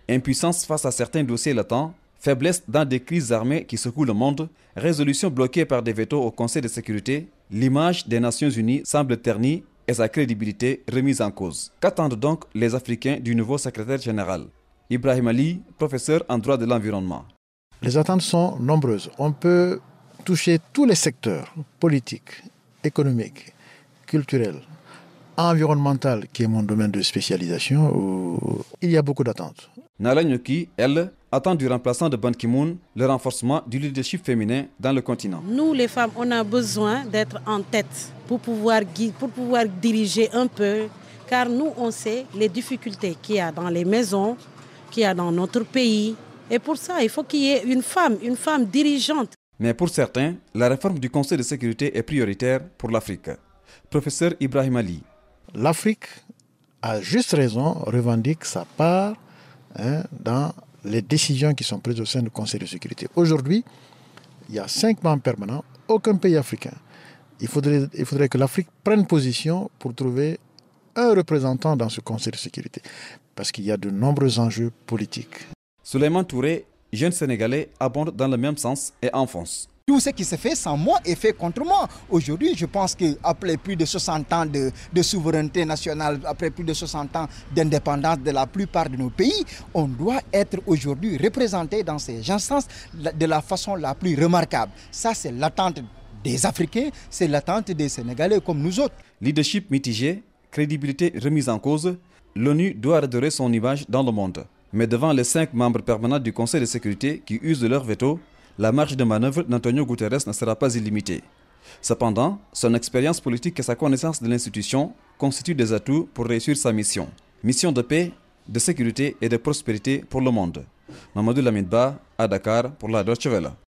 Impuissance face à certains dossiers latents, faiblesse dans des crises armées qui secouent le monde, résolution bloquée par des vétos au Conseil de sécurité, l'image des Nations Unies semble ternie et sa crédibilité remise en cause. Qu'attendent donc les Africains du nouveau secrétaire général? Ibrahim Ali, professeur en droit de l'environnement. Les attentes sont nombreuses. On peut toucher tous les secteurs politiques, économiques, culturels, environnemental, qui est mon domaine de spécialisation, où il y a beaucoup d'attentes. Nala Nyoki, elle, attend du remplaçant de Ban Ki-moon le renforcement du leadership féminin dans le continent. Nous, les femmes, on a besoin d'être en tête pour pouvoir diriger un peu, car nous, on sait les difficultés qu'il y a dans les maisons, qu'il y a dans notre pays. Et pour ça, il faut qu'il y ait une femme dirigeante. Mais pour certains, la réforme du Conseil de sécurité est prioritaire pour l'Afrique. Professeur Ibrahim Ali. L'Afrique, à juste raison, revendique sa part dans les décisions qui sont prises au sein du Conseil de sécurité. Aujourd'hui, il y a 5 membres permanents, aucun pays africain. Il faudrait que l'Afrique prenne position pour trouver un représentant dans ce Conseil de sécurité, parce qu'il y a de nombreux enjeux politiques. Souleymane Touré, jeune Sénégalais, abonde dans le même sens et enfonce. Tout ce qui se fait sans moi est fait contre moi. Aujourd'hui, je pense qu'après plus de 60 ans de souveraineté nationale, après plus de 60 ans d'indépendance de la plupart de nos pays, on doit être aujourd'hui représenté dans ces instances de la façon la plus remarquable. Ça, c'est l'attente des Africains, c'est l'attente des Sénégalais comme nous autres. Leadership mitigé, crédibilité remise en cause, l'ONU doit redorer son image dans le monde. Mais devant les 5 membres permanents du Conseil de sécurité qui usent de leur veto, la marge de manœuvre d'Antonio Guterres ne sera pas illimitée. Cependant, son expérience politique et sa connaissance de l'institution constituent des atouts pour réussir sa mission. Mission de paix, de sécurité et de prospérité pour le monde. Mamadou Lamine Ba, à Dakar, pour la Deutsche Welle.